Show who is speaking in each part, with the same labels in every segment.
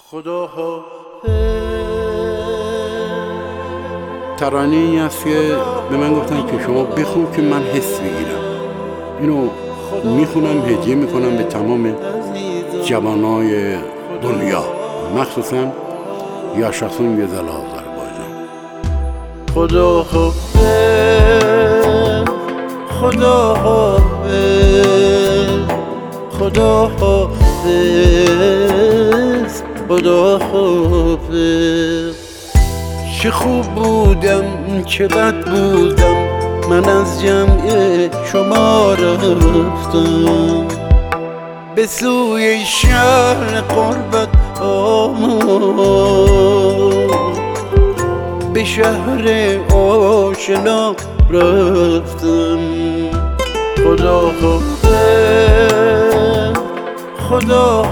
Speaker 1: خدا ترانه‌ای است که به من گفتن که شما بخون که من حس بگیرم. اینو میخونم، هدیه میکنم به تمام جوانای دنیا، مخصوصا یا شخصون یه زل آذربایجان. خدا خدا خدا خدا حافظ. چه خوب بودم چه بد بودم، من از جمع شما رفتم، به سوی شهر قربت آمد، به شهر آشنا رفتم. خدا حافظ خدا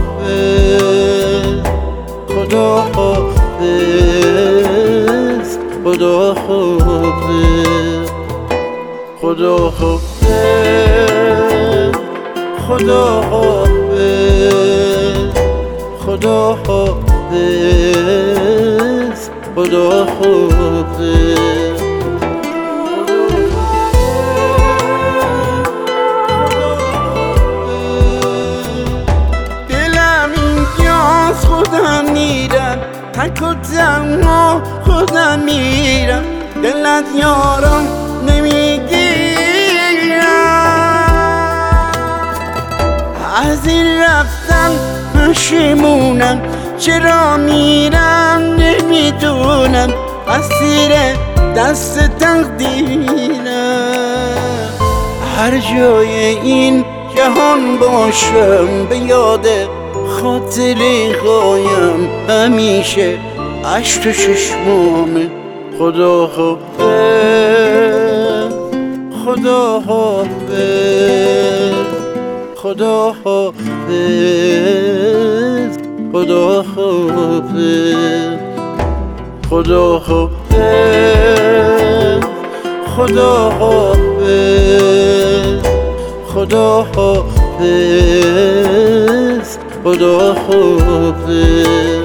Speaker 1: حافظ خدا حافظ خدا حافظ خدا حافظ خدا حافظ خدا حافظ خدا حافظ. خودم میرم تک و تنها، خودم میرم دلت یارم نمیگیرم، از این رفتن پشیمونم، چرا میرم نمیدونم، اسیر دست تقدیرم. هر جای این جهان باشم به یاد خاطری قایم، همیشه اشک تو چشمامه. خدا حافظ خدا حافظ خدا حافظ خدا حافظ خدا حافظ خدا حافظ خدا حافظ خدا حافظ.